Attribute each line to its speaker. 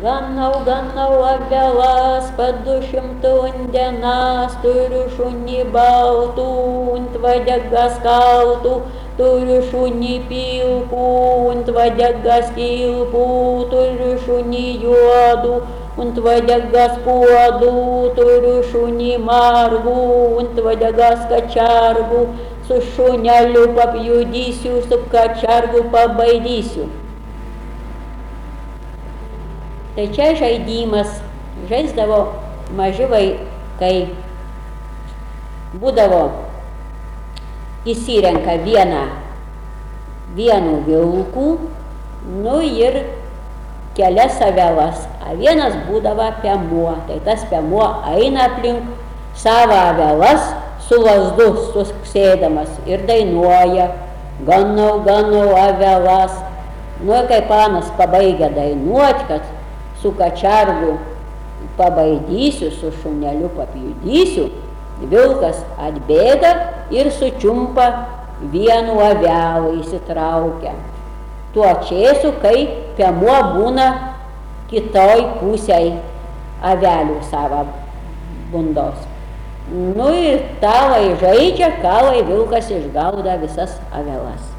Speaker 1: Ganau avelas, pat 200 dienas, turiu šunį baltų, ant vadegas kaltų, turiu šunį pilkų, ant vadegas kilpų, turiu šunį juodų, ant vadegas puodų, turiu šunį margų, ant vadegas kačargų, su šuneliu papjudysiu, su kačargu pabaidysiu. Tai čia žaidimas, žaisdavo maži vaikai, būdavo įsirenka vienu vilku, nu ir kelias avelas, a vienas būdavo piemuo, tai tas piemuo eina aplink savo avelas su lazdu susėdamas ir dainuoja, ganau avelas. Nu, kai panas pabaigia dainuot, kad su kačargu pabaidysiu, su šuneliu papjudysiu, vilkas atbėga ir sučiumpa vienu avelu įsitraukia. Tuo čėsu, kai piemuo būna kitoj pusėj avelių savo bundos. Nu ir talai žaidžia, kalai vilkas išgauda visas avelas.